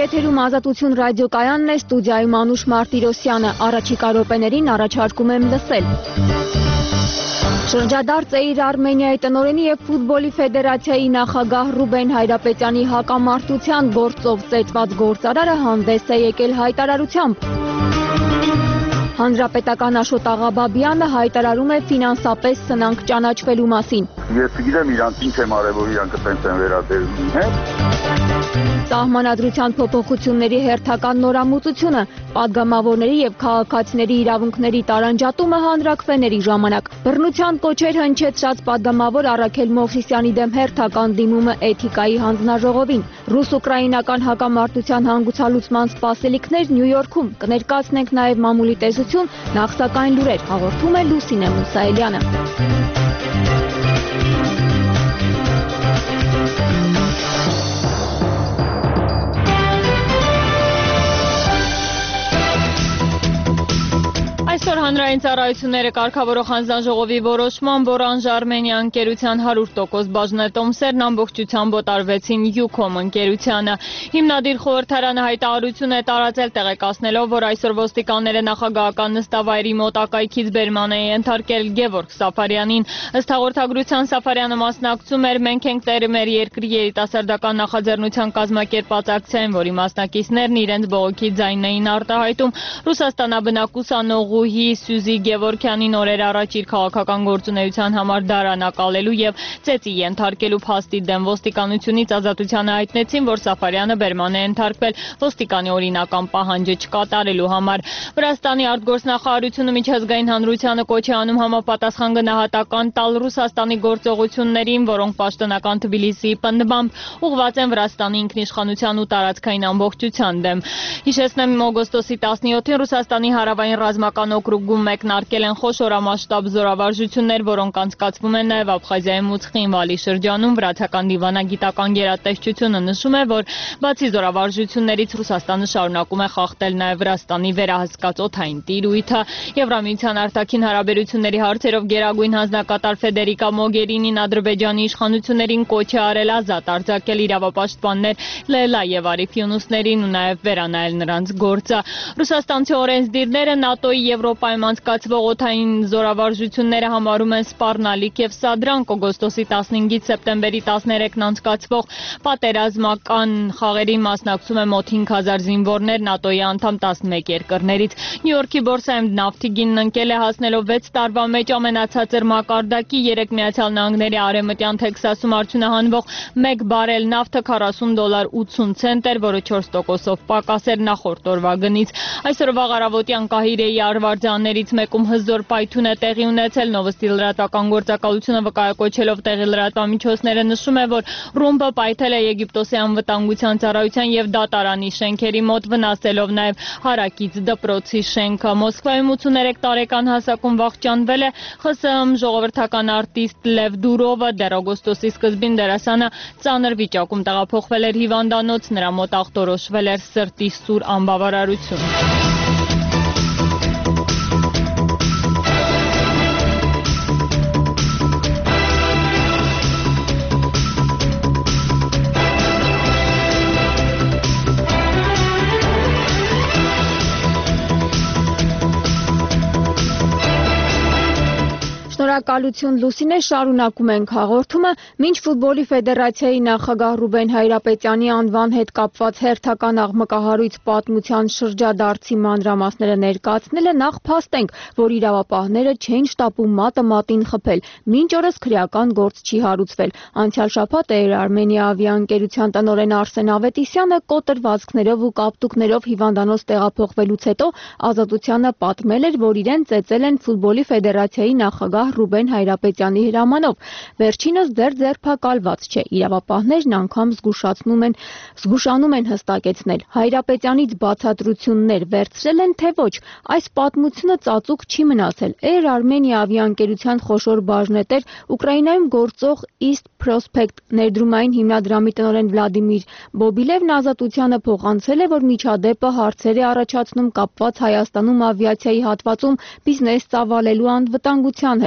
Եթերում Ազատություն ռադիոկայանն է, ստուդիայում Անուշ Մարտիրոսյանը, առաջիկա րոպեներին առաջարկում եմ լսել։ Շրջադարձ է իր Արմենիայի տնօրենի և ֆուտբոլի ֆեդերացիայի նախագահ Ռուբեն Հայրապետյանի հակամարտության գործով ծեծված գործարարը հանդես է եկել հայտարարությամբ։ Հանրապետական Աշոտ Աղաբաբյանը հայտարարում է ֆինանսապես սնանկ ճանաչվելու մասին։ Ես գիտեմ իրանք ինչ եմ արել, որ իրանք տենց են վերաբերվում, հե՞։ Սահմանադրության փոփոխությունների հերթական նորամուծությունը, падգամավորների և քաղաքացիների իրավունքների տարանջատումը հանրաքվեների ժամանակ։ Բռնության կոչեր հնչեցրած падգամավոր Առաքել Մովսիսյանի դեմ հերթական դիմումը էթիկայի հանձնաժողովին։ Ռուս-ուկրաինական հակամարտության հանգուցալուծման սպասելիքներ Նյու Յորքում։ Կներկայացնենք նաև մամուլի տեսություն, նախ սակայն լուրեր, հաղորդում է Լուսինե Մուսայելյանը։ Այսօր հանրային ծառայությունները կարգավորող հանձնաժողովի որոշմամբ Orange Armenia ընկերության 100% բաժնետոմսերն ամբողջությամբ օտարվեցին Ucom ընկերությանը։ Հիմնադիր խորհրդարանը հայտարարություն է տարածել տեղեկացնելով, որ այսօր ոստիկանները նախագահական նստավայրի մոտակայքից բերման է ենթարկել Գևորգ Սաֆարյանին։ Ըստ հաղորդագրության Սաֆարյանը մասնակցում էր «Մենք ենք տերը մեր երկրի» երիտասարդական նախաձեռնության կազմակերպած ակցիային, որի մասնակիցներն իրենց բողոքի ձայնն էին արտահայտում Ռուսաստանաբնակ ուսանողուհի Սյուզի Գևորգյանին օրեր առաջ իր քաղաքական գործունեության համար դարանակալելու և ծեծի ենթարկելու փաստի դեմ ոստիկանությունից ազատությանը հայտնեցին, որ Սաֆարյանը բերման է ենթարկվել ոստիկանի օրինական պահանջը չկատարելու համար։ Վրաստանի արտգործնախարարությունը միջազգային հանրությանը կոչ է անում համապատասխան գնահատական տալ Ռուսաստանի գործողություններին, որոնք պաշտոնական Թբիլիսիի պնդմամբ ուղղված են Վրաստանի ինքնիշխանության ու տարածքային ամբողջության դեմ։ Հիշեցնեմ, օգոստոսի 17-ին Ռուսաստանի հարավային ռազմական օկրուգում մեկնարկել են խոշորամասշտաբ զորավարժություններ, որոնք անցկացվում են նաև Աբխազիայում ու Ცხինվալի շրջանում։ Վրացական դիվանագիտական գերատեսչությունը նշում է, որ բացի զորավարժություններից Ռուսաստանը շարունակում է խախտել նաև Վրաստանի վերահսկած օդային տիրույթը։ Եվրամիության արտաքին հարաբերությունների հարցերով գերագույն հանձնակատար Ֆեդերիկա Մոգերինին Ադրբեջանի իշխանություններին կոչ է արել ազատ արձակել իրավապաշտպաններ Լեյլա և Արիֆ Յունուսներին ու նաև վերանայել նրանց գործը։ Ռուսաստանցի օրենսդիրները ՆԱՏՕ-ի Եվրոպայում անցկացվող օդային զորավարժությունները համարում են սպառնալիք և սադրանք։ Օգոստոսի 15-ից սեպտեմբերի 13-ն անցկացվող պատերազմական խաղերին մասնակցում է մոտ 5000 զինվորներ ՆԱՏՕ-ի անդամ 11 երկրներից։ Նյու Յորքի բորսայում նավթի գինն ընկել է հասնելով 6 տարվա մեջ ամենացածր մակարդակի։ Երեկ Միացյալ Նահանգների արևմտյան Թեքսասում արդյունահանվող 1 բարել նավթը $40.80 էր, որը 4%-ով պակաս էր նախորդ օրվա գնից։ Այսօր վաղ առավոտյան Կահիրեի արվարձաններից մեկում հզոր պայթյուն է տեղի ունեցել։ Նովոստի լրատվական գործակալությունը վկայակոչելով տեղի լրատվամիջոցները նշում է, որ ռումբը պայթել է Եգիպտոսի անվտանգության ծառայության և դատարանի շենքերի մոտ, վնասելով նաև հարակից դպրոցի շենքը։ Մոսկվայում 83 տարեկան հասակում վախճանվել է ԽՍՀՄ ժողովրդական արտիստ Լև Դուրովը։ Դեռ օգոստոսի սկզբին դերասանը ծանր վիճակում տեղափոխվել էր հիվանդանոց, նրա մոտ ախտորոշվել էր սրտի սուր անբավարարություն։ Շնորհակալություն Լուսինե, շարունակում ենք հաղորդումը։ Մինչ ֆուտբոլի ֆեդերացիայի նախագահ Ռուբեն Հայրապետյանի անվան հետ կապված հերթական աղմկահարույց պատմության շրջադարձի մանրամասները ներկայացնելը, նախ փաստենք, որ իրավապահները չէին շտապում մատը մատին խփել, մինչ օրս քրեական գործ չի հարուցվել։ Անցյալ շաբաթ Air Armenia ավիաընկերության տնօրեն Արսեն Ավետիսյանը կոտրվածքներով ու կապտուկներով հիվանդանոց տեղափոխվելուց հետո Ազատությանը պատմել էր, որ իրեն ծեծել են ֆուտբոլի ֆեդերացիայի նախագահ Ռուբեն Հայրապետյանի հրամանով։ Վերջինս դեռ ձերբակալված չէ։ Իրավապահներն անգամ զգուշանում են հստակեցնել։ Հայրապետյանից բացատրություններ վերցրել են, թե ոչ։ Այս պատմությունը ծածուկ չի մնացել։ Air Armenia ավիաընկերության խոշոր բաժնետեր Ուկրաինայում գործող East Prospect ներդրումային հիմնադրամի տնօրեն Վլադիմիր Բոբիլևն Ազատությանը փոխանցել է, որ միջադեպը հարցեր է առաջացնում կապված Հայաստանում ավիացիայի հատվածում բիզնես ծավալելու անվտանգության հետ։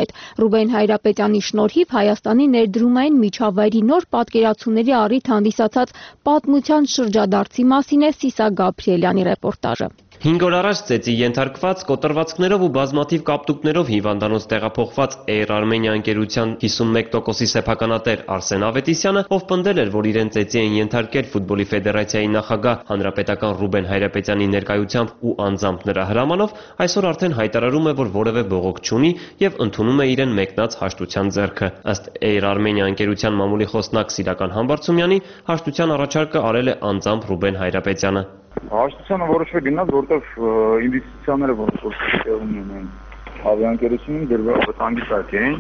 Ռուբեն Հայրապետյանի շնորհիվ Հայաստանի ներդրումային միջավայրի նոր պատկերացումների առիթ հանդիսացած պատմության շրջադարձի մասին է Սիսա Գաբրիելյանի ռեպորտաժը։ 5 օր առաջ ծեծի ենթարկված կոտրվածքներով ու բազմաթիվ կապտուկներով հիվանդանոց տեղափոխված Air Armenia ընկերության 51%-ի սեփականատեր Արսեն Ավետիսյանը, ով պնդել էր, որ իրեն ծեծի են ենթարկել ֆուտբոլի ֆեդերացիայի նախագահ հանրապետական Ռուբեն Հայրապետյանի ներկայությամբ ու անձամբ նրա հրամանով, այսօր արդեն հայտարարում է, որ որևէ բողոք չունի եւ ընդունում է իրեն մեկնած հաշտության ձեռքը։ Ըստ Air Armenia ընկերության մամուլի խոսնակ Սիրական Համբարձումյանի, հաշտության առաջարկը արել է անձամբ Ռուբեն Հայրապետյանը։ Հաշտությանը որոշվել գնաց, որտեղ ինվեստիցիաները որոշ տեղում ունեն ավիաընկերությունին դրված վտանգի տակ էին,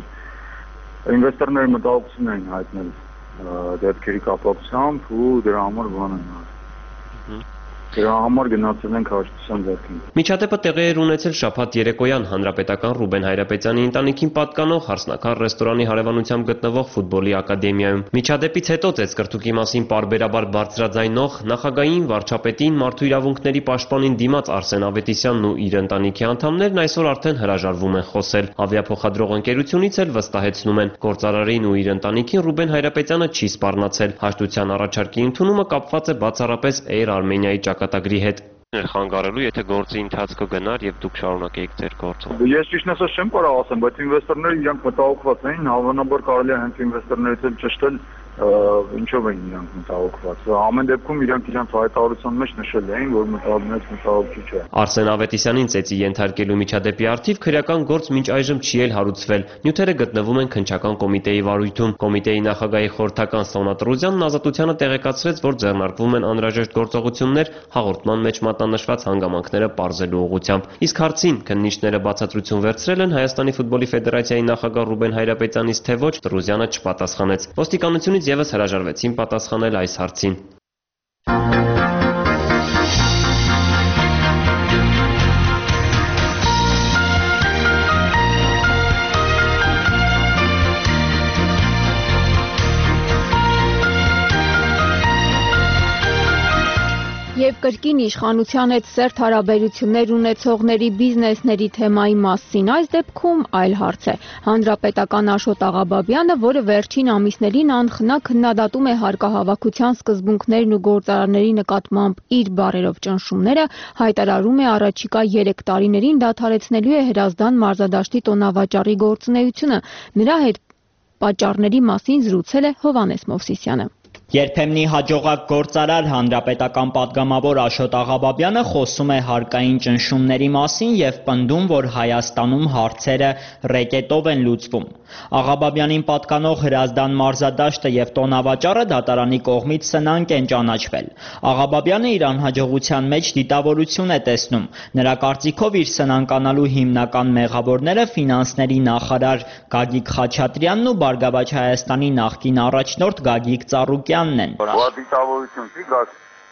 ինվեստորները մտահոգություն էին հայտնել դեպքերի կապակցությամբ ու դրա համար բան են արել։ Դրա համար գնացել ենք հաշտության ձեռքին։ Միջադեպը տեղի էր ունեցել շաբաթ երեկոյան հանրապետական Ռուբեն Հայրապետյանի ընտանիքին պատկանող Հարսնաքար ռեստորանի հարևանությամբ գտնվող ֆուտբոլի ակադեմիայում։ Միջադեպից հետո ծեծկրտուկի մասին պարբերաբար բարձրաձայնող նախագահային, վարչապետին, մարդու իրավունքների պաշտպանին դիմաց Արսեն Ավետիսյանն ու իր ընտանիքի անդամներն այսօր արդեն հրաժարվում են խոսել։ Ավիափոխադրող ընկերությունից էլ վստահեցնում են, գործարարին ու իր ընտանիքին Ռուբեն Հայրապետյանը չի սպառնացել։ Հաշտության առաջարկի ընդունումը կապված է բացառապես Air Armenia-ի ճակատագրի հետ։ Խանգարելու, եթե գործի ընթացքը գնար եւ դուք շարունակեիք ձեր գործը։ Ես ճիշտն ասած չեմ կարող ասեմ, բայց ինվեստորները իրանք մտահոգված էին, հավանաբար կարելի է հենց ինվեստորներից էլ ճշտել ինչով էին իրանք մտահոգված։ Ամեն դեպքում իրանք իրենց հայտարարության մեջ նշել էին, որ մտահոգիչ չէ։ Արսեն Ավետիսյանին ծեծի ենթարկելու միջադեպի առթիվ քրեական գործ մինչ այժմ չի էլ հարուցվել։ Նյութերը գտնվում են քննչական կոմիտեի վարույթում։ Կոմիտեի նախագահի խորհրդական Սոնա Տրուզյանն Ազատությանը տեղեկացրեց, որ ձեռնարկվում են անհրաժեշտ գործողություններ հաղորդման մեջ մատնանշված հանգամանքները պարզելու ուղղությամբ։ Իսկ հարցին քննիչները բացատրություն վերցրել են Հայաստանի ֆուտբոլի ֆեդերացիայի նախագահ Ռուբեն Հայրապետյանից, թե ոչ, Տրուզյանը չպատասխանեց։ Ոստիկանությունից եւս հրաժարվեցին պատասխանել այս հարցին։ Եվ կրկին իշխանության հետ սերտ հարաբերություններ ունեցողների բիզնեսների թեմայի մասին այս դեպքում այլ հարց է։ Հանրապետական Աշոտ Աղաբաբյանը, որը վերջին ամիսներին անխնա քննադատում է հարկահավաքության սկզբունքներն ու գործարանների նկատմամբ իր բառերով ճնշումները, հայտարարում է առաջիկա 3 տարիներին դադարեցնելու է Հրազդան մարզադաշտի տոնավաճառի գործունեությունը։ Նրա հետ պատճառների մասին զրուցել է Հովհաննես Մովսիսյանը։ Երբեմնի հաջողակ գործարար հանրապետական պատգամավոր Աշոտ Աղաբաբյանը խոսում է հարկային ճնշումների մասին եւ պնդում, որ Հայաստանում հարցերը ռեկետով են լուծվում։ Աղաբաբյանին պատկանող Հրազդան մարզադաշտը եւ տոնավաճառը դատարանի կողմից սնանկ են ճանաչվել։ Աղաբաբյանը իր անհաջողության մեջ դիտավորություն է տեսնում։ Նրա կարծիքով իր սնանկանալու հիմնական մեղավորները ֆինանսների նախարար Գագիկ Խաչատրյանն ու Բարգավաճ Հայաստանի նախկին առաջնորդ Գագիկ Ծառուկյանն են։ Դիտավորություն չի գա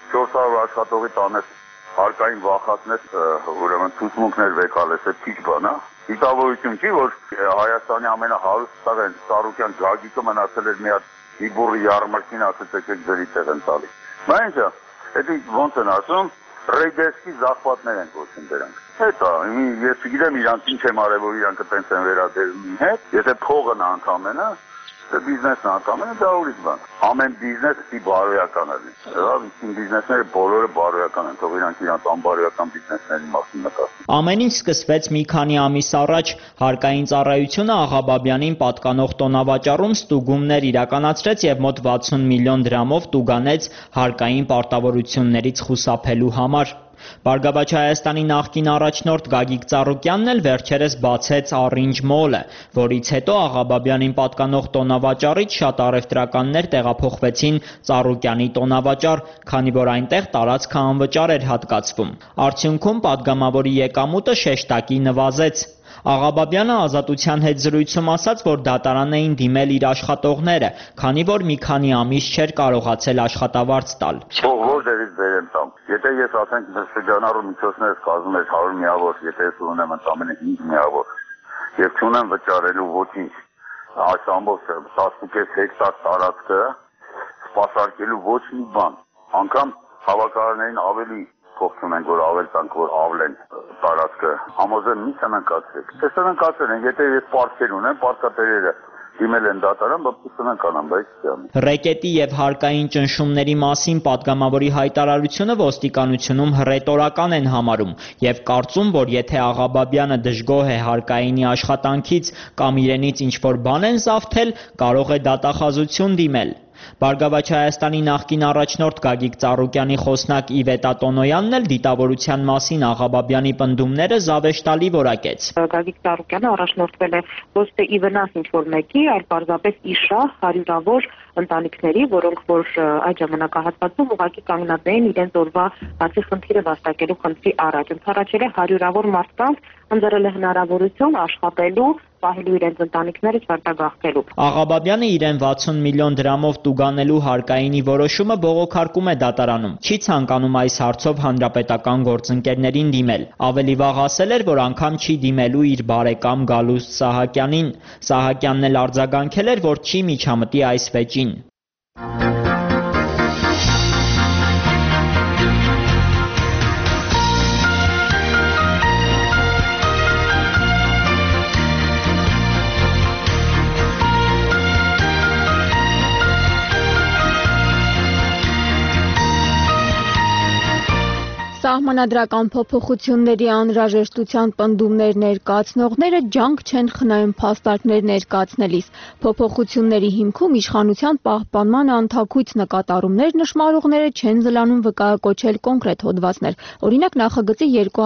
400 աշխատողի տանես հարկային վախածնես, ուրեմն ցուցմունքներ վեկալես, այդ քիչ բան է։ Դիտավորություն չի, որ Հայաստանի ամենահարուստ տղեն Ծառուկյան Գագիկը մնացել էր մի հատ իբուրի ярմարքին ասած եկեք ձերի տեղ են տալի։ Մայնչա, դա ոնց են ասում, ռեյդերսկի զախվածներ են կոչում դրանք։ Հետո ես գիտեմ իրանք ինչ եմ արել, որ իրանք տենց են վերադերում հետ, եթե փողն անգամենը բիզնեսն անգամենը դա ուրիշ բան։ Ամեն բիզնես ի բարոյական է։ Իսկ բիզնեսները բոլորը բարոյական են, թող իրանք իրանք անբարոյական բիզնեսների մասին նկատեն։ Ամեն ինչ սկսվեց մի քանի ամիս առաջ։ Հարկային ծառայությունը Աղաբաբյանին պատկանող տոնավաճառում ստուգումներ իրականացրեց եւ մոտ 60 միլիոն դրամով տուգանեց հարկային պարտավորություններից խուսափելու համար։ Բարգավաճ Հայաստանի նախկին առաջնորդ Գագիկ Ծառուկյանն էլ վերջերս բացեց Orange Mall-ը, որից հետո Աղաբաբյանին պատկանող տոնավաճառից շատ առևտրականներ տեղափոխվեցին Ծառուկյանի տոնավաճառ, քանի որ այնտեղ տարածքը անվճար էր հատկացվում։ Արդյունքում պատգամավորի եկամուտը շեշտակի նվազեց։ Աղաբաբյանը Ազատության հետ զրույցում ասաց, որ դատարան էին դիմել իր աշխատողները, քանի որ մի քանի ամիս չէր կարողացել աշխատավարձ տալ։ Ո՞ր դերից բերեմ տամ։ Եթե ես ասենք շրջանառու միջոցներս կազմում ես 100 միավոր, եթե ես ունեմ ընդամենը 5 միավոր, եւ չունեմ վճարելու ոչինչ, այս ամբողջ 15 հեկտար տարածքը սպասարկելու ոչ մի բան, անգամ հավաքարարներին ավելի փոխում են, որ ավել տանք, որ ավլեն տարածքը, համոզեմ մի սնանկացրեք։ Թե սնանկացել են, եթե ես պարտքեր ունեմ, պարտքատերերը դիմել են դատարան, բայց Ռեկետի եւ հարկային ճնշումների մասին падգամավորի հայտարարությունը ոստիկանությունում հռետորական են համարում եւ կարծում, որ եթե Աղաբաբյանը դժգոհ է հարկայինի աշխատանքից կամ իրենից ինչ-որ բան են զավթել, կարող է դատախազություն դիմել։ Բարգավաճ Հայաստանի նախկին առաջնորդ Գագիկ Ծառուկյանի խոսնակ Իվետա Տոնոյանն էլ դիտավորության մասին Աղաբաբյանի պնդումները զավեշտալի որակեց։ Գագիկ Ծառուկյանը առաջնորդվել է ոչ թե ի վնաս ինչ-որ մեկի, այլ պարզապես իշահ հարյուրավոր ընտանիքների, որոնք որ այդ ժամանակահատվածում ուղղակի կանգնած էին իրենց օրվա բացի խնդիրը վաստակելու խնդրի առաջ։ Ընդառաջել է հարյուրավոր մարդկանց, ընձեռել է հնարավորություն աշխատելու, պահելու իրենց ընտանիքները չարտագաղթելու։ Աղաբաբյանը իրեն 60 միլիոն դրամով տուգանելու հարկայինի որոշումը բողոքարկում է դատարանում։ Չի ցանկանում այս հարցով հանրապետական գործընկերներին դիմել։ Ավելի վաղ ասել էր, որ անգամ չի դիմելու իր բարեկամ Գալուստ Սահակյանին։ Սահակյանն էլ արձագանքել էր, որ չի միջամտի այս վեճին։ Սահմանադրական փոփոխությունների անհրաժեշտության պնդումներ ներկայացնողները ջանք չեն խնայում փաստարկներ ներկայացնելիս։ Փոփոխությունների հիմքում իշխանության պահպանման անթաքույց նկատառումներ նշմարողները չեն զլանում վկայակոչել կոնկրետ հոդվածներ։ Օրինակ նախագծի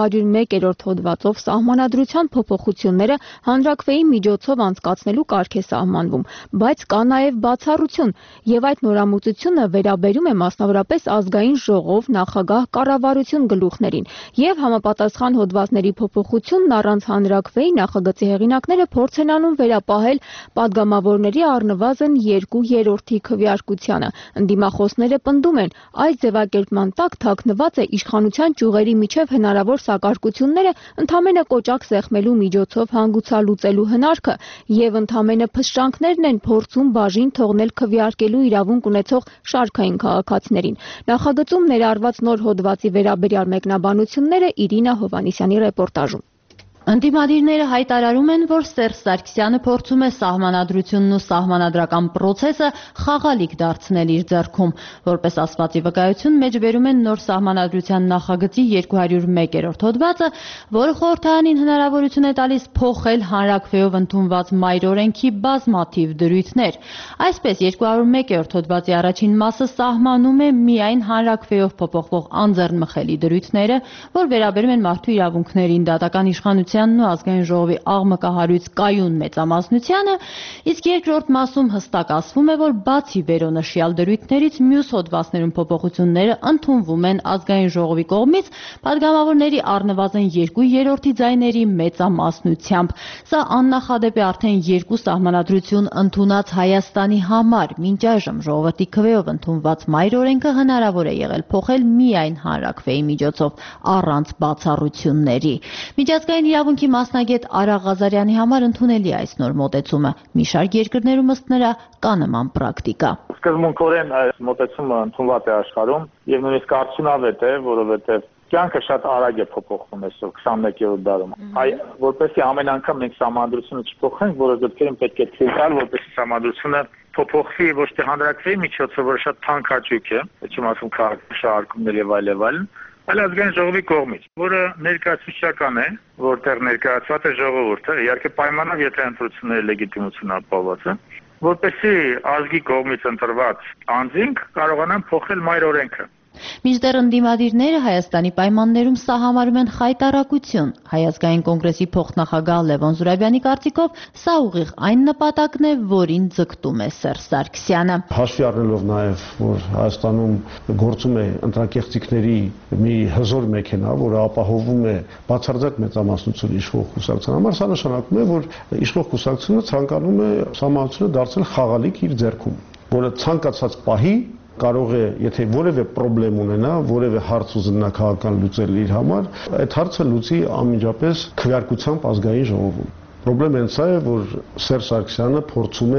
201-րդ հոդվածով սահմանադրության փոփոխությունները հանրաքվեի միջոցով անցկացնելու կարգ է սահմանվում, բայց կա նաև բացառություն, եւ այդ նորամուծությունը վերաբերում է մասնավորապես ազգային ժողով, նախագահ, կառավարություն գլուխներին եւ համապատասխան հոդվածների փոփոխությունն առանց հանրաքվեի նախագծի հեղինակները փորձ են անում վերապահել падգամավորների առնվազն 2/3 քվեարկությանը։ Ընդդիմախոսները պնդում են, այս ձևակերպման տակ թաքնված է իշխանության ճյուղերի միջև հնարավոր սակարկությունները ընդամենը կոճակ սեղմելու միջոցով հանգուցալուծելու հնարքը եւ ընդամենը փշրանքներն են փորձում բաժին թողնել քվեարկելու իրավունք ունեցող շարքային քաղաքացիներին։ Նախագծում ներառված նոր հոդվածի վերաբերյալ մեկնաբանությունները Իրինա Հովանիսյանի ռեպորտաժում։ Ընդդիմադիրները հայտարարում են, որ Սերժ Սարգսյանը փորձում է սահմանադրությունն ու սահմանադրական process-ը խաղալիք դարձնել իր ձեռքում։ Որպես ասվածի վկայություն մեջբերում են նոր սահմանադրության նախագծի 201-րդ հոդվածը, որը խորհրդարանին հնարավորություն է տալիս փոխել հանրաքվեով ընդունված մայր օրենքի բազմաթիվ դրույթներ։ Այսպես 201-րդ հոդվածի առաջին մասը սահմանում է միայն հանրաքվեով փոփոխվող անձեռնմխելի դրույթները, որ վերաբերում են մարդու իրավունքներին, դատական իշխանության ու ազգային ժողովի աղմկահարույց կայուն մեծամասնությանը, իսկ երկրորդ մասում հստակ ասվում է, որ բացի վերոնշյալ դրույթներից մյուս հոդվածներում փոփոխությունները ընդունվում են ազգային ժողովի կողմից падգամավորների առնվազն 2/3 ձայների մեծամասնությամբ։ Սա աննախադեպ է արդեն երկու սահմանադրություն ընդունած Հայաստանի համար։ Մինչ այժմ ժողովրդի քվեով ընդունված մայր օրենքը հնարավոր է եղել փոխել միայն հանրաքվեի միջոցով, առանց բացառությունների։ Միջազգային իրավունքի մասնագետ Արա Ղազարյանի համար ընդունելի է այս նոր մոտեցումը։ Մի շարք երկրներում ըստ նրա կա նման պրակտիկա։ Սկզբունքորեն այս մոտեցումը ընդունված է աշխարհում եւ նույնիսկ արդյունավետ է, որովհետեւ կյանքը շատ արագ է փոփոխվում այսօր 21-րդ դարում։ Որպեսզի ամեն անգամ մենք սահմանադրությունը չփոխենք, որը դեպքերում պետք է թույլ տալ, որպեսզի սահմանադրությունը փոփոխվի ոչ թե հանրաքվեի միջոցով, որը շատ թանկ հաճույք է, չեմ ասում քաղաքաշարժումներ եւ այլն, այլ ազգային ժողովի կողմից, որը ներկայացուցչական է, որտեղ ներկայացված է ժողովուրդը, իհարկե պայմանով, եթե ընտրությունների լեգիտիմությունը ապահովված է, որպեսզի ազգի կողմից ընտրված անձինք կարողանան փոխել մայր օրենքը։ Մինչդեռ ընդդիմադիրները Հայաստանի պայմաններում սա համարում են խայտառակություն։ Հայ-ազգային կոնգրեսի փոխնախագահ Լևոն Զուրաբյանի կարծիքով սա ուղիղ այն նպատակն է, որին ձգտում է Սերժ Սարգսյանը։ Հաշվի առնելով նաև, որ Հայաստանում գործում է ընտրակեղծիքների մի հզոր մեքենա, որը ապահովում է բացարձակ մեծամասնություն իշխող կուսակցության համար, սա նշանակում է, որ իշխող կուսակցությունը ցանկանում է սահմանությունը դարձնել խաղալիք իր ձեռքում, որը ցանկացած պահի կարող է, եթե որևէ խնդրեմ ունենա, որևէ հարց ուզենա քաղաքական լուծել իր համար, այդ հարցը լուծի անմիջապես քվեարկությամբ ազգային ժողովում։ Խնդրեմն այն է, որ Սերժ Սարգսյանը փորձում է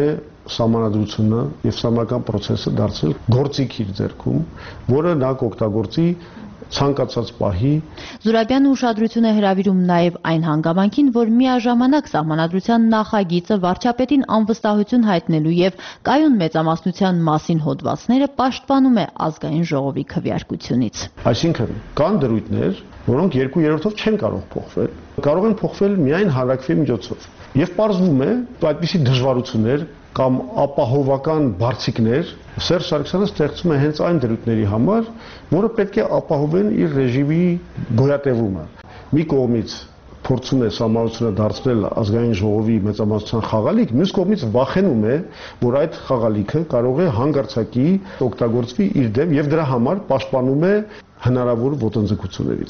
սահմանադրությունը եւ սահմանական process-ը դարձնել գործիք իր ձեռքում, որը նա կօգտագործի ցանկացած պահի։ Զուրաբյանը ուշադրություն է հրավիրում նաև այն հանգամանքին, որ միաժամանակ սահմանադրության նախագիծը վարչապետին անվստահություն հայտնելու եւ կայուն մեծամասնության մասին հոդվածները պաշտպանում է ազգային ժողովի քվեարկությունից։ Այսինքն կան դրույթներ, որոնք 2/3-ով չեն կարող փոխվել, կարող են փոխվել միայն հանրակրվեի միջոցով։ Եվ պարզվում է, այդպիսի դժվարություններ կամ ապահովական բարձիկներ Սերժ Սարգսյանը ստեղծում է հենց այն դրույթների համար, որը պետք է ապահովեն իր ռեժիմի գոյատևումը։ Մի կողմից փորձում է սահմանությունը դարձնել ազգային ժողովի մեծամասնության խաղալիք, մյուս կողմից վախենում է, որ այդ խաղալիքը կարող է հանգարցակի օգտագործվի իր դեմ եւ դրա համար պաշտպանում է հնարավոր ոտնձգություններից։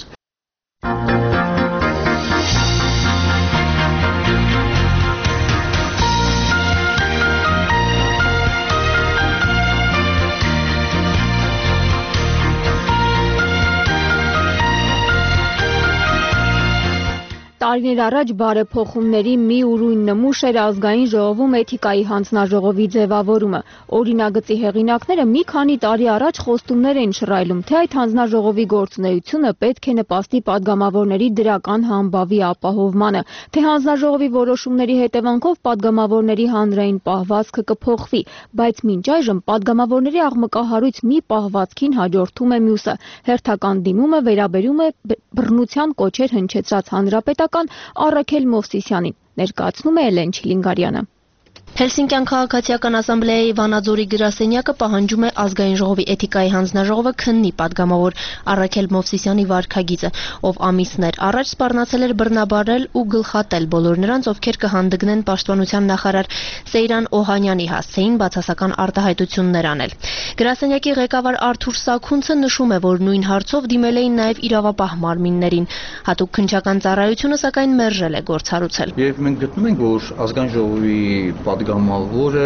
Տարիներ առաջ բարեփոխումների մի ուրույն նմուշ էր ազգային ժողովում էթիկայի հանձնաժողովի ձևավորումը։ Օրինագծի հեղինակները մի քանի տարի առաջ խոստումներ էին շռայլում, թե այդ հանձնաժողովի գործունեությունը պետք է նպաստի падգամավորների դրական համբավի ապահովմանը, թե հանձնաժողովի որոշումների հետևանքով падգամավորների հանրային պահվածքը կփոխվի, բայց մինչ այժմ падգամավորների աղմկահարույց մի պահվածքին հաջորդում է մյուսը։ Հերթական դիմումը վերաբերում է բռնության կոչեր հնչեցրած հանրապետական Առաքել Մովսիսյանին, ներկայացնում է Էլեն Չիլինգարյանը։ Հելսինկյան քաղաքացիական ասամբլեայի Վանաձորի գրասենյակը պահանջում է ազգային ժողովի էթիկայի հանձնաժողովը քննի падգամավոր Առաքել Մովսիսյանի վարքագիծը, ով ամիսներ առաջ սպառնացել էր բռնաբարել ու գլխատել բոլոր նրանց, ովքեր կհանդգնեն պաշտպանության նախարար Սեյրան Օհանյանի հասցեին բացասական արտահայտություններ անել։ Գրասենյակի ղեկավար Արթուր Սաքունցը նշում է, որ նույն հարցով դիմել էին նաև իրավապահ մարմիններին։ Հատուկ քննչական ծառայությունը սակայն մերժել է գործառույցել։ Եվ մենք գտնում ենք, որ ազգային ժողովի падգամավորը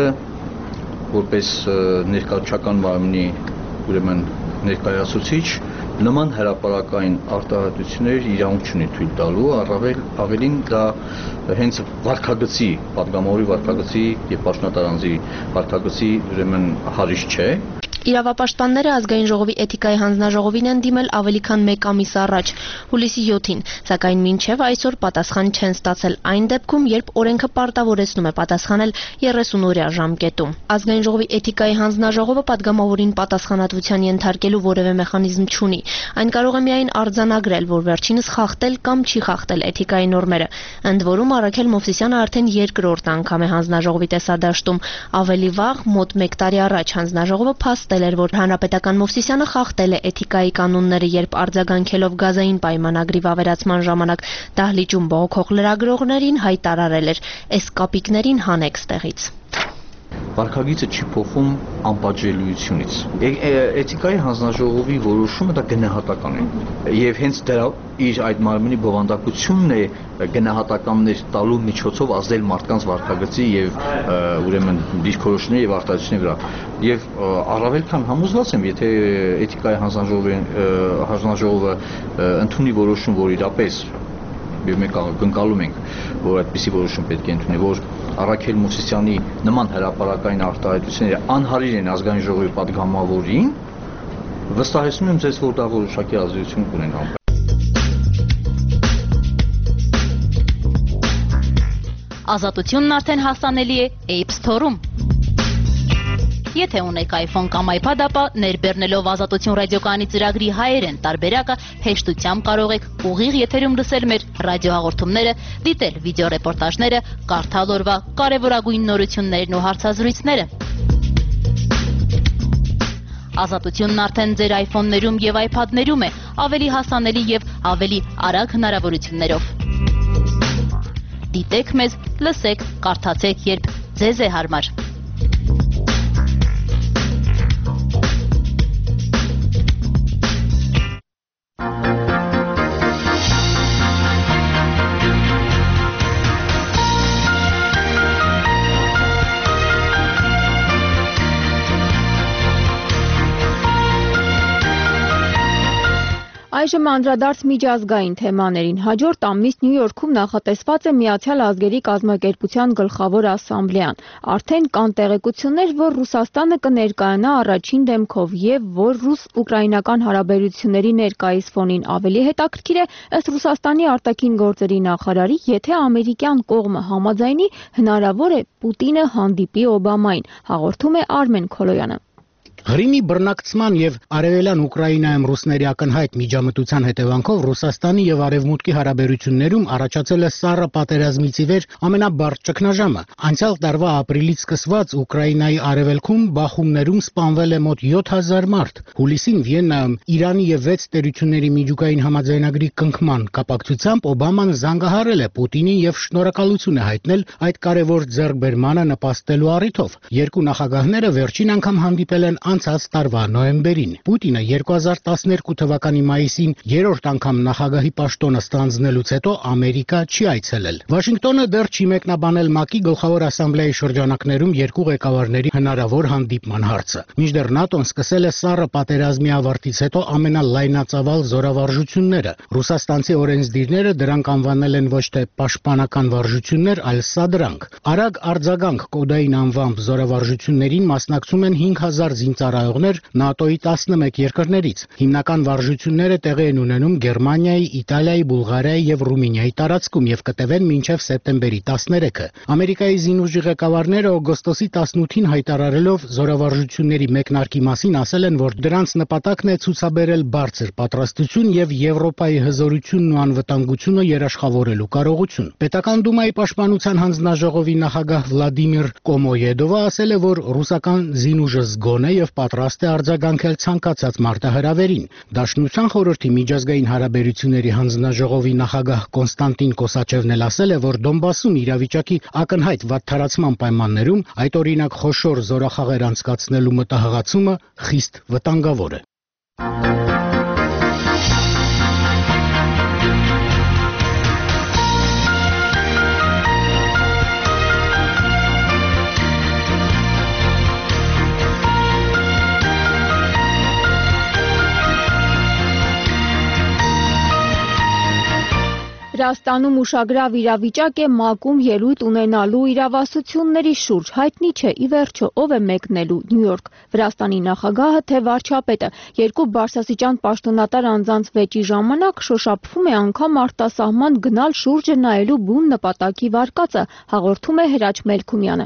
որպես ներկայացական մարմնի ուրեմն ներկայացուցիչ նման հրապարակային արտահայտություններ իրավունք չունի թույլ տալու, ավելին դա հենց վարքագծի, падգամավորի վարքագծի եւ պաշտոնատարանձի վարքագծի ուրեմն հարիշ չէ։ Իրավապաշտպանները ազգային ժողովի էթիկայի հանձնաժողովին են դիմել ավելի քան 1 ամիս առաջ, հուլիսի 7-ին, սակայն մինչև այսօր պատասխան չեն ստացել այն դեպքում, երբ օրենքը պարտավորեցնում է պատասխանել 30-օրյա ժամկետում։ Ազգային ժողովի էթիկայի հանձնաժողովը падգամավորին պատասխանատվության ենթարկելու որևէ մեխանիզմ չունի։ Այն կարող է միայն արձանագրել, որ վերջինս խախտել կամ չի խախտել էթիկայի նորմերը։ Ընդ որում Առաքել Մովսիսյանը արդեն երկրորդ անգամ է հանձնաժողովի տեսադաշտում։ Ավելի վաղ, մոտ 1 տարի առաջ հանձնաժողովը փաստել էր, որ հանրապետական Մովսիսյանը խախտել է էթիկայի կանոնները, երբ արձագանքելով գազային պայմանագրի վավերացման ժամանակ դահլիճում բողոքող լրագրողներին հայտարարել էր. «Էս կապիկներին հանեք ստեղից»։ Վարքագիծը չի փոխվում անպատժելիությունից։ Էթիկայի հանձնաժողովի որոշումը դա գնահատական է։ Եվ հենց դրա իր այդ մարմնի բովանդակությունն է գնահատականներ տալու միջոցով ազդել մարդկանց վարքագծի եւ ուրեմն դիրքորոշումների եւ արտահայտությունների վրա։ Եվ առավել քան համոզված եմ, եթե էթիկայի հանձնաժողովը ընդունի որոշում, որ իրապես մենք ընկալում ենք, որ այդպիսի որոշում պետք է ընդունի, որ Առաքել Մովսիսյանի նման հրապարակային արտահայտությունները անհարիր են ազգային ժողովի падգամավորին, վստահեցնում եմ ձեզ, որ դա որոշակի ազդեցություն կունենա։ Ազատությունն արդեն հասանելի է App Store-ում։ Եթե ունեք iPhone կամ iPad, ապա ներբեռնելով Ազատություն ռադիոկայանի ծրագրի հայերեն տարբերակը հեշտությամբ կարող եք ուղիղ եթերում լսել մեր ռադիոհաղորդումները, դիտել վիդեոռեպորտաժները, կարդալ օրվա կարևորագույն նորություններն ու հարցազրույցները։ Ազատությունն արդեն ձեր iPhone-ներում եւ iPad-ներում է, ավելի հասանելի եւ ավելի արագ հնարավորություններով։ Դիտեք մեզ, լսեք, կարդացեք, երբ ձեզ է հարմար։ Այժմ անդրադարձ միջազգային թեմաներին։ Հաջորդ ամիս Նյու Յորքում նախատեսված է Միացյալ Ազգերի կազմակերպության գլխավոր ասամբլեան։ Արդեն կան տեղեկություններ, որ Ռուսաստանը կներկայանա առաջին դեմքով եւ որ ռուս-ուկրաինական հարաբերությունների ներկայիս ֆոնին ավելի հետաքրքիր է, ըստ Ռուսաստանի արտաքին գործերի նախարարի, եթե ամերիկյան կողմը համաձայնի, հնարավոր է Պուտինը հանդիպի Օբամային, հաղորդում է Արմեն Քոլոյանը։ Ղրիմի բռնակցման եւ արևելյան Ուկրաինայում ռուսների ակնհայտ միջամտության հետևանքով Ռուսաստանի եւ Արևմուտքի հարաբերություններում առաջացել է սառը պատերազմից ի վեր ամենաբարդ ճգնաժամը։ Անցյալ տարվա ապրիլից սկսված Ուկրաինայի արևելքում բախումներում սպանվել է մոտ 7000 մարդ։ Հուլիսին Վիեննայում Իրանի եւ 6 տերությունների միջուկային համաձայնագրի կնքման կապակցությամբ Օբաման զանգահարել է Պուտինին եւ շնորհակալություն է հայտնել այդ կարևոր ձեռքբերմանը նպաստելու առիթով։ Երկու նախագահները վերջին անգամ հանդիպել են անցած տարվա նոյեմբերին։ Պուտինը 2012 թվականի մայիսին երրորդ անգամ նախագահի պաշտոնը ստանձնելուց հետո Ամերիկա չի այցելել։ Վաշինգտոնը դեռ չի մեկնաբանել ՄԱԿ-ի գլխավոր ասամբլեայի շրջանակներում երկու ղեկավարների հնարավոր հանդիպման հարցը։ Մինչդեռ ՆԱՏՕ-ն սկսել է սառը պատերազմի ավարտից հետո ամենալայնածավալ զորավարժությունները։ Ռուսաստանցի օրենսդիրները դրանք անվանել են ոչ թե պաշտպանական վարժություններ, այլ սադրանք։ Արագ արձագանք կոդային անվամբ զորավարժություններին մասնակցում են 5000 զինծառայողներ ՆԱՏՕ-ի 11 երկրներից։ Հիմնական վարժությունները տեղի են ունենում Գերմանիայի, Իտալիայի, Բուլղարիայի եւ Ռումինիայի տարածքում եւ կտևեն մինչեւ սեպտեմբերի 13-ը։ Ամերիկայի զինուժի ղեկավարները օգոստոսի 18-ին հայտարարելով զորավարժությունների մեկնարկի մասին ասել են, որ դրանց նպատակն է ցուցաբերել բարձր պատրաստություն եւ Եվրոպայի հզորությունն ու անվտանգությունը երաշխավորելու կարողություն։ Պետական դումայի պաշտպանության հանձնաժողովի նախագահ Վլադիմիր Կոմոյեդովը ասել է, որ ռուսական զինուժը զգոն է եւ պատրաստ է արձագանքել ցանկացած մարտահրավերին։ Դաշնության խորհրդի միջազգային հարաբերությունների հանձնաժողովի նախագահ Կոնստանտին Կոսաչևն էլ ասել է, որ Դոնբասում իրավիճակի ակնհայտ վատթարացման պայմաններում այդ օրինակ խոշոր զորախաղեր անցկացնելու մտահղացումը խիստ վտանգավոր է։ Վրաստանում ուշագրավ իրավիճակ է ՄԱԿ-ում ելույթ ունենալու իրավասությունների շուրջ։ Հայտնի չէ ի վերջո ով է մեկնելու Նյու Յորք։ Վրաստանի նախագահը թե վարչապետը։ Երկու բարձրաստիճան պաշտոնատար անձանց վեճի ժամանակ շոշափվում է անգամ արտասահման գնալ շուրջը նայելու բուն նպատակի վարկածը, հաղորդում է Հրաչ Մելքումյանը։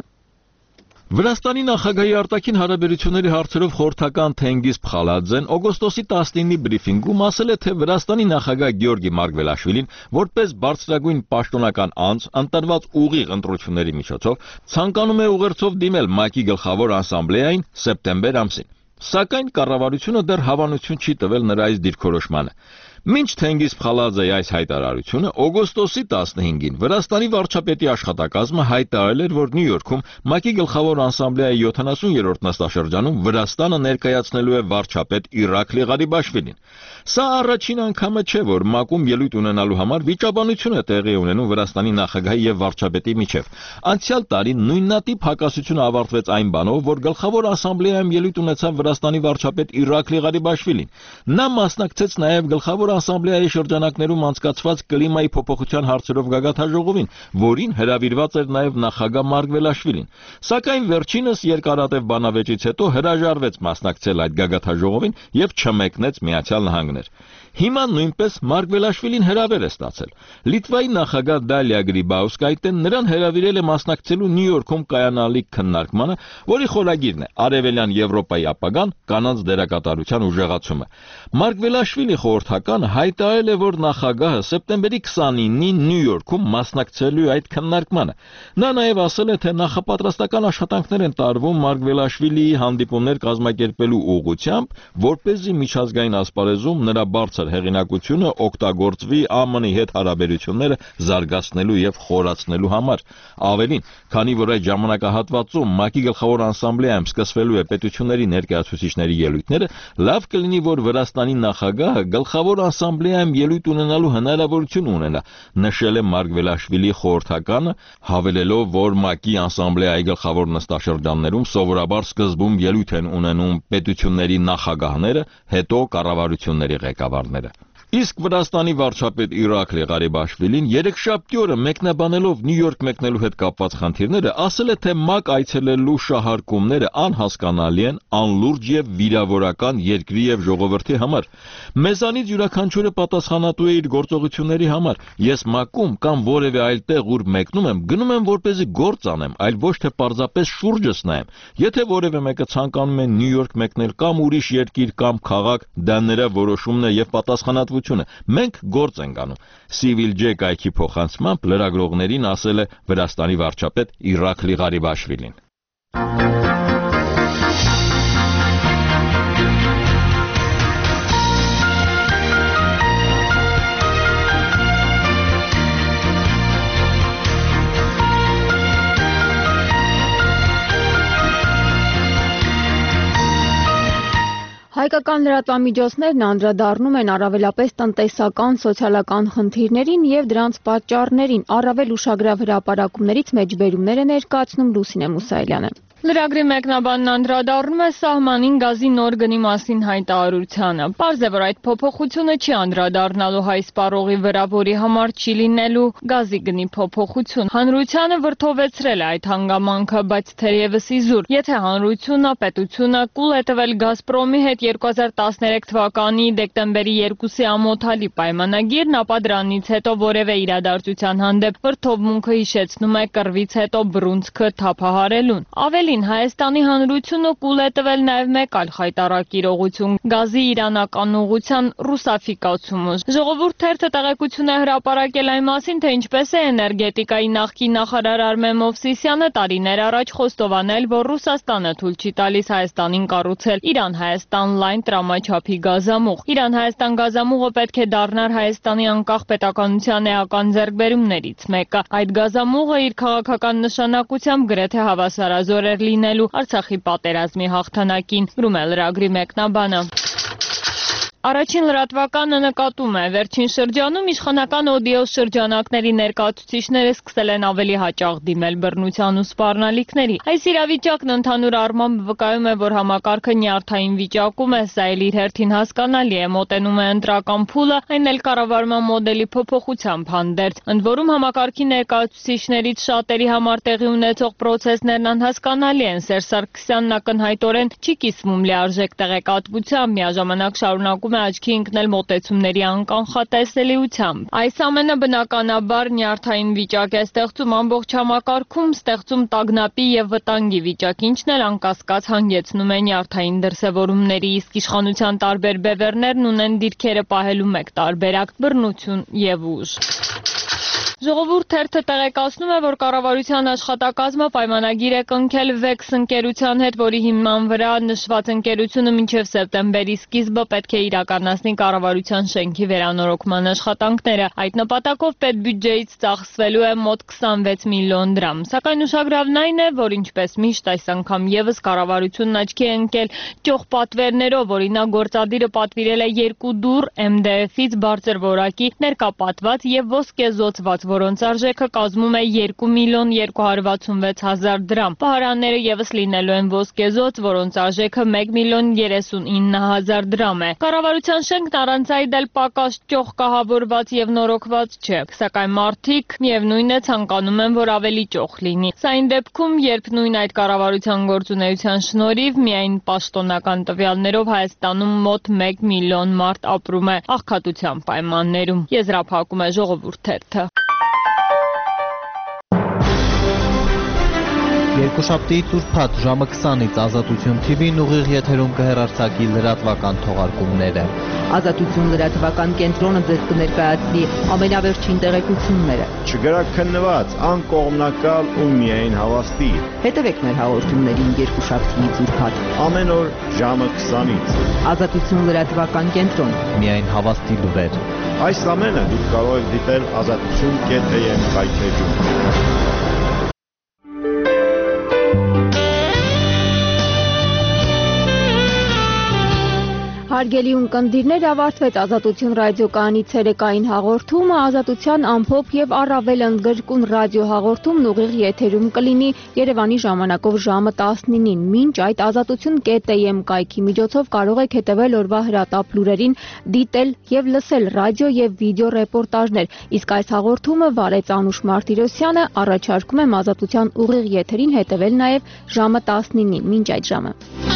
Վրաստանի նախագահի արտաքին հարաբերությունների հարցերով խորհրդական Թենգիզ Փխալաձեն օգոստոսի 19-ի բրիֆինգում ասել է, թե Վրաստանի նախագահ Գեորգի Մարգվելաշվիլին որպես բարձրագույն պաշտոնական անձ ընտրված ուղիղ ընտրությունների միջոցով ցանկանում է ուղերձով դիմել ՄԱԿ-ի գլխավոր ասամբլեային սեպտեմբեր ամսին։ Սակայն կառավարությունը դեռ հավանություն չի տվել նրա այս դիրքորոշմանը։ Մինչ Թենգիզ Փխալաձեի այս հայտարարությունը օգոստոսի 15-ին Վրաստանի վարչապետի աշխատակազմը հայտարարել էր, որ Նյու Յորքում ՄԱԿ-ի գլխավոր ասամբլեայի 70-րդ նստաշրջանում Վրաստանը ներկայացնելու է վարչապետ Իրաքլի Ղարիբաշվիլին։ Սա առաջին անգամը չէ, որ ՄԱԿ-ում ելույթ ունենալու համար վիճաբանություն է տեղի ունենում Վրաստանի նախագահի եւ վարչապետի միջև։ Անցյալ տարի նույնատիպ հակասությունը ավարտվեց այն բանով, որ գլխավոր ասամբլեայում ելույթ ունեցավ Վրաստանի վարչապետ Իրաքլի Ղարիբաշվիլին։ Նա մասնակցեց նաեւ գլխավոր ասամբլեայի շրջանակներում անցկացված կլիմայի փոփոխության հարցերով գագաթաժողովին, որին հրավիրված էր նաև նախագահ Մարգվելաշվիլին։ Սակայն վերջինս երկարատև բանավեճից հետո հրաժարվեց մասնակցել այդ գագաթաժողովին եւ չմեկնեց Միացյալ Նահանգներ։ Հիմա նույնպես Մարգվելաշվիլին հրավեր է ստացել։ Լիտվայի նախագահ Դալիա Գրիբաուսկայտեն նրան հրավիրել է մասնակցելու Նյու Յորքում կայանալիք քննարկմանը, որի խորագիրն է Արևելյան Եվրոպայի ապագան, կանանց դերակատարության ուժեղացումը։ Մարգվելաշվիլի խորհրդականը հայտարարել է, որ նախագահը սեպտեմբերի 29-ին Նյու Յորքում մասնակցելու այդ քննարկմանը։ Նա նաև ասել է, թե նախապատրաստական աշխատանքներ են տարվում Մարգվելաշվիլիի հանդիպումներ կազմակերպելու ուղղությամբ, որպեսզի միջազգային ասպարեզում նրա բարձր հեղինակությունը օգտագործվի ԱՄՆ-ի հետ հարաբերությունները զարգացնելու եւ խորացնելու համար։ Ավելին, քանի որ այդ ժամանակահատվածում ՄԱԿ-ի գլխավոր ասամբլեայում սկսվելու է պետությունների ներկայացուցիչների ելույթները, լավ կլինի, որ Վրաստանի նախագահը գլխավոր ասամբլեայում ելույթ ունենալու հնարավորություն ունենա, նշել է Մարգվելաշվիլի խորհրդականը, հավելելով, որ ՄԱԿ-ի ասամբլեայի գլխավոր նստաշրջաններում սովորաբար սկզբում ելույթ են ունենում պետությունների նախագահները, հետո կառավարությունների ղեկավարները։ Իսկ Վրաստանի վարչապետ Իրաքլի Ղարիբաշվիլին երեքշաբթի օրը մեկնաբանելով Նյու Յորք մեկնելու հետ կապված խնդիրները, ասել է, թե ՄԱԿ այցելելու շահարկումները անհասկանալի են, անլուրջ եւ վիրավորական երկրի եւ ժողովրդի համար։ Մեզանից յուրաքանչյուրը պատասխանատու է իր գործողությունների համար։ Ես ՄԱԿ-ում կամ որևէ այլ տեղ, ուր մեկնում եմ, գնում եմ որպեսզի գործ անեմ, այլ ոչ թե պարզապես շուրջս նայեմ։ Եթե որևէ մեկը ցանկանում է Նյու Յորք մեկնել կամ ուրիշ երկիր կամ քաղաք, դա նրա որոշումն է եւ պատասխանատվությունը։ Մենք գործ ենք անում։ Civil J կայքի փոխանցմամբ լրագրողներին ասել է Վրաստանի վարչապետ Իրաքլի Ղարիբաշվիլին։ Հայկական լրատվամիջոցներն անդրադառնում են առավելապես տնտեսական, սոցիալական խնդիրներին եւ դրանց պատճառներին, առավել ուշագրավ հրապարակումներից մեջբերումներ է ներկայացնում Լուսինե Մուսայելյանը։ Լրագրի մեկնաբանն անդրադառնում է սահմանին գազի նոր գնի մասին հայտարարությանը։ Պարզ է, որ այդ փոփոխությունը չի անդրադառնալու հայ սպառողի վրա, որի համար չի լինելու գազի գնի փոփոխություն։ Հանրությանը վրդովեցրել է այդ հանգամանքը, բայց թերևս իզուր, եթե հանրությունը, պետությունը կուլ է տվել Գազպրոմի հետ 2013 թվականի դեկտեմբերի 2-ի ամոթալի պայմանագիրն, ապա դրանից հետո որևէ իրադարձության հանդեպ վրդովմունքը հիշեցնում է կռվից հետո բռունցքը թափահարելուն։ Ավելին, Հայաստանի հանրությունը կուլ է տվել նաև մեկ այլ խայտառակ իրողություն՝ գազի իրանական ուղղության ռուսաֆիկացումը։ Ժողովուրդ թերթը տեղեկություն է հրապարակել այն մասին, թե ինչպես է էներգետիկայի նախկին նախարար Արմեն Մովսիսյանը տարիներ առաջ խոստովանել, որ Ռուսաստանը թույլ չի տալիս Հայաստանին կառուցել Իրան-Հայաստան լայն տրամաչափի գազամուղ։ Իրան-Հայաստան գազամուղը պետք է դառնար Հայաստանի անկախ պետականության էական ձեռքբերումներից մեկը։ Այդ գազամուղը իր քաղաքական նշանակությամբ գրեթե հավասարազոր էր լինելու Արցախի պատերազմի հաղթանակին, գրում է լրագրի մեկնաբանը։ Առաջին լրատվականը նկատում է, վերջին շրջանում իշխանական օդիո շրջանակների ներկայացուցիչները սկսել են ավելի հաճախ դիմել բռնության ու սպառնալիքների։ Այս իրավիճակն ընդհանուր առմամբ վկայում է, որ համակարգը նյարդային վիճակում է, սա էլ իր հերթին հասկանալի է, մոտենում է ընտրական փուլը, այն էլ կառավարման մոդելի փոփոխությամբ հանդերձ։ Ընդ որում համակարգի ներկայացուցիչներից շատերի համար տեղի ունեցող պրոցեսներն անհասկանալի են։ Սերժ Սարգսյանն ակնհայտորեն չի կիսվում լիարժեք տեղեկատվությամբ, միաժամանակ շարունակում աչքի ընկնել մոտեցումների անկանխատեսելիությամբ։ Այս ամենը բնականաբար նյարդային վիճակ է ստեղծում ամբողջ համակարգում, ստեղծում տագնապի եւ վտանգի վիճակ, ինչն էլ անկասկած հանգեցնում է նյարդային դրսևորումների, իսկ իշխանության տարբեր բևեռներն ունեն դիրքերը պահելու մեկ տարբերակ՝ բռնություն եւ ուժ։ Ժողովուրդ թերթը տեղեկացնում է, որ կառավարության աշխատակազմը պայմանագիր է կնքել Vex ընկերության հետ, որի հիման վրա նշված ընկերությունը մինչև սեպտեմբերի սկիզբը պետք է իրականացնի կառավարության շենքի վերանորոգման աշխատանքները։ Այդ նպատակով պետբյուջեից ծախսվելու է մոտ 26 միլիոն դրամ։ Սակայն ուշագրավն այն է, որ ինչպես միշտ այս անգամ եւս կառավարությունն աչքի է ընկել ճոխ պատվերներով, օրինակ գործադիրը պատվիրել է 2 դուռ MDF-ից բարձր որակի ներկապատված եւ ոսկեզօծված, որոնց արժեքը կազմում է 2 միլիոն 266 հազար դրամ։ Պահարանները եւս լինելու են ոսկեզոծ, որոնց արժեքը 1 միլիոն 39 հազար դրամ է։ Կառավարության շենքն առանց այդ էլ պակաս ճոխ կահավորված եւ նորոգված չէ, սակայն մարդիկ միևնույն է ցանկանում են, որ ավելի ճոխ լինի։ Սա այն դեպքում, երբ նույն այդ կառավարության գործունեության շնորհիվ միայն պաշտոնական տվյալներով Հայաստանում մոտ 1 միլիոն մարդ ապրում է աղքատության պայմաններում։ Եզրափակում է Ժողովուրդ թերթը։ Երկուշաբթիից ուրբաթ ժամը 20-ից Ազատություն TV-ն ուղիղ եթերում կհեռարձակի լրատվական թողարկումները։ Ազատություն լրատվական կենտրոնը ձեզ կներկայացնի ամենավերջին տեղեկությունները։ Չգրաքննված, անկողմնակալ ու միայն հավաստի։ Հետևեք մեր հաղորդումներին երկուշաբթիից ուրբաթ ամեն օր ժամը 20-ից։ Ազատություն լրատվական կենտրոն։ Միայն հավաստի լուրեր։ Այս ամենը դուք կարող եք դիտել azatutun.am կայքեջում։ Հարգելի ունկնդիրներ, ավարտվեց Ազատություն ռադիոկայանի ցերեկային հաղորդումը, Ազատության ամփոփ եւ առավել ընդգրկուն ռադիոհաղորդումն ուղիղ եթերում կլինի Երևանի ժամանակով ժամը 19-ին։ Մինչ այդ azatutun.am կայքի միջոցով կարող եք հետևել օրվա հրատապ լուրերին, դիտել եւ լսել ռադիո եւ վիդեո ռեպորտաժներ։ Իսկ այս հաղորդումը վարեց Անուշ Մարտիրոսյանը, առաջարկում եմ Ազատության ուղիղ եթերին հետևել նաեւ ժամը 19-ին։ Մինչ այդ ժամը։